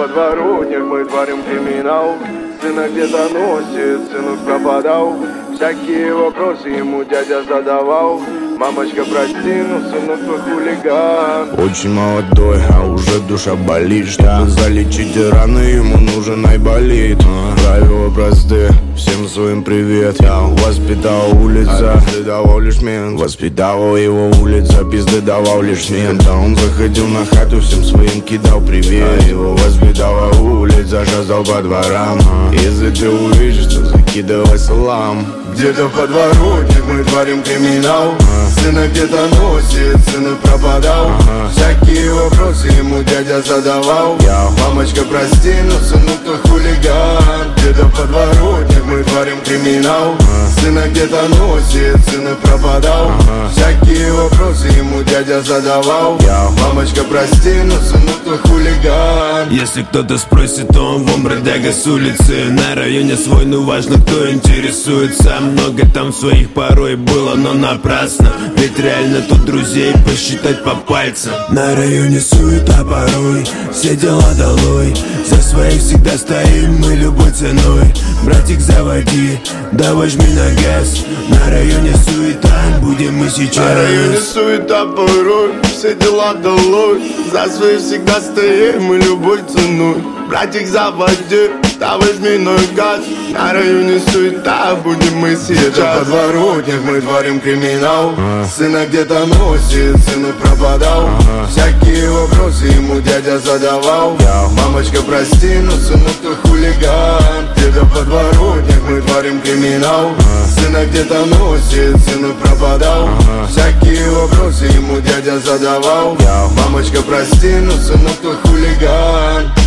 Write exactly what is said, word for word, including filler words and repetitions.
подворотнях мы творим криминал. Сына где-то носит, сынок пропадал. Всякие вопросы ему дядя задавал. Мамочка, прости, но сынок твой хулиган. Очень молодой, а уже душа болит. Чтобы залечить раны, ему нужен айболит. Правила просты, всем своим привет. Я воспитал улица, пизды давал лишь мент. Воспитала его улица, пизды давал лишь мент. Когда он заходил на хату, всем своим кидал привет. Его воспитала улица, шастал по дворам. Если ты увидишь, то закидывай салам. Где-то в подворотнях мы творим криминал. Сына где-то носит, сынок пропадал. Всякие вопросы ему дядя задавал. Мамочка, прости, но сынок твой хулиган. Где-то в подворотнях мы творим криминал. Сына где-то носит, сынок пропадал. Всякие вопросы ему дядя задавал. Мамочка, прости, но сынок твой хулиган. Если кто-то спросит, то он вон бродяга с улицы. На районе свой, ну важно, кто интересуется. Много там своих порой было, но напрасно. Ведь реально тут друзей посчитать по пальцам. На районе суета порой, все дела долой. За своих всегда стоим мы любой ценой. Братик, заводи, да возьми на газ. На районе суета, будем мы сейчас. На районе суета порой, все дела долой. За своих всегда стоим мы любой ценой. Братик, заводи, да возьми на газ. На районе суета, будем мы сейчас. В подворотнях мы творим криминал. Сына где-то носит, сынок пропадал. Всякие вопросы ему дядя задавал. Мамочка, прости, но сынок твой хулиган. Где-то в подворотнях мы творим криминал. Сына где-то носит, сынок пропадал. Всякие вопросы ему дядя задавал. Мамочка, прости, но сынок твой хулиган.